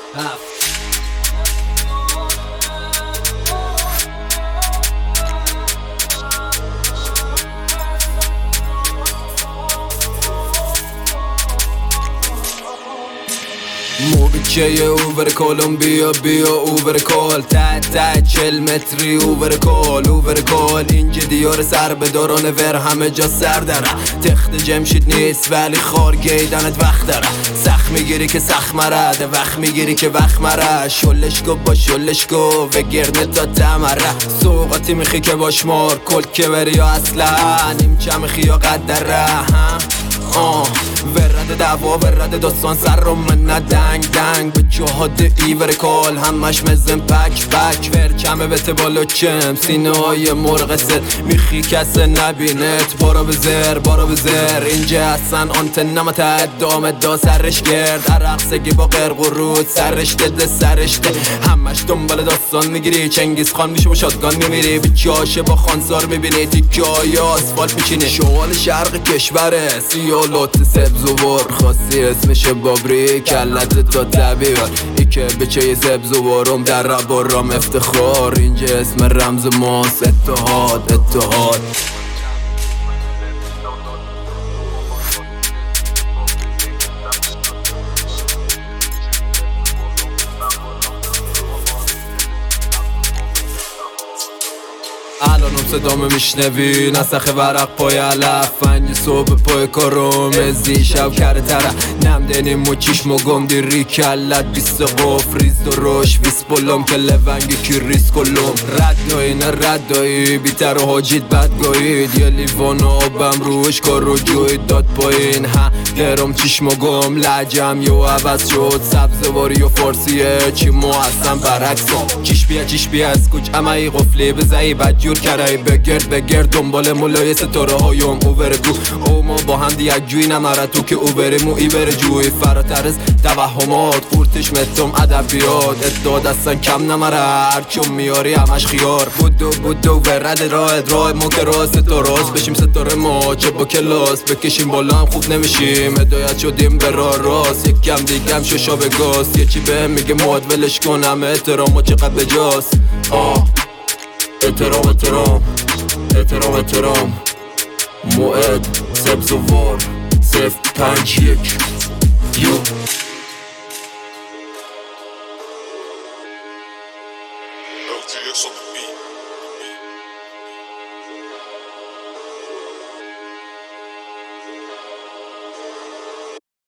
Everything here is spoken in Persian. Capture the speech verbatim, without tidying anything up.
هفت موبیچه اوور کولومبیا بیا اوور کال ته ته چل متری اوور کال اوور کال اینجا دیار سر به داران ور همه جا سر داره تخت جمشید نیست ولی خار گیدنت وقت داره سخت میگیری که سخت مرده وقت میگیری که وقت مره شلش گو با شلش گو و گرنه تا تمره سوقاتی میخی که باش مار کل که بری یا اصلا نیمچه میخی یا قدره آه ورد دعوا ورد داستان سر رو من ندنگ دنگ به جهاد ایور کال همش مزن پک پک ور کمه بته بالا چم سینه های مرغ ست میخی کس نبینت بارا بزر بارا بزر اینجا اصلا آنتن نمت ادام دا سرش گرد عرق سگی با قرق و رود سرش ده سرش ده همش دنبال داستان میگیری چنگیز خان میشه با شادگان میمیری به جاشه با خانسار میبینی تیکه های آسفالت میچینی شمال شرق کشوره سیالات سبز و بار خاصی اسمش بابری کلت تا طبیعت ای که بچه سبز و بارم در ربارم افتخار اینجا اسم رمز ماست اتحاد اتحاد الانم صدامه میشنوی نسخ ورق پای علف فنی صبح پای کارم ازی شب کرده تره نمدنی مچیش مگم دیری کلت بیست قف ریز دروش ویس بلوم که لونگی کی ریز کلوم ردایی نه ردایی بیتر و حاجید بدگاهید یه لیوان آبم روش کار رو جوید داد پایین ها درم چیش مگم لجم یو عوض شد سبزواری و فارسیه چی مو هستم برعکسم چیش بیا چیش بیا از کچ امایی قفلی بزایی بد جور کرای بگرد بگرد دنبال مولای ستاره هایم اوور کو او ما با هم دیگه جوی نمره تو که اوور مو ایور جوی فراتر از توهمات قورتش متم ادبیات ادعا دستن کم نمره هرچون میاری همش خیار بودو بودو ورد راه راه ما که راه ستاراست بشیم ستاره ما چه با کلاس بکشیم بالا هم خوب نمیشیم هدایت شدیم به راه راست یک کم دیگم ششا به گاز یه چی بهم میگه ماد ولش کنم احترام و چقدر بجاست آه احترام احترام احترام احترام موعد سبزوار صفر پنج یک یو L T S on the beat.